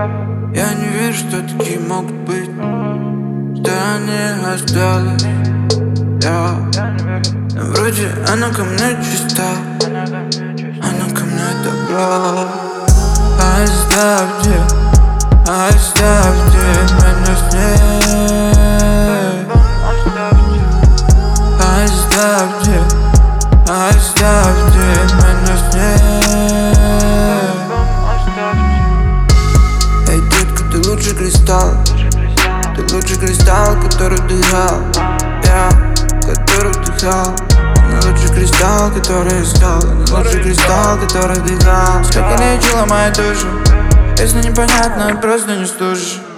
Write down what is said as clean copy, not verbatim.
Я не верю, что такие могут быть, что они остались. Но вроде она ко мне чиста, она ко мне добра. Оставьте меня с ней. Оставьте меня с ней. Эй, детка, ты лучший кристалл. Ты лучший кристалл, который вдыхал. Который вдыхал. Она лучший кристалл, который искал. Она лучший кристалл, который вдыхал. Сколько лечила мою душу. Если непонятно, просто не слушаешь.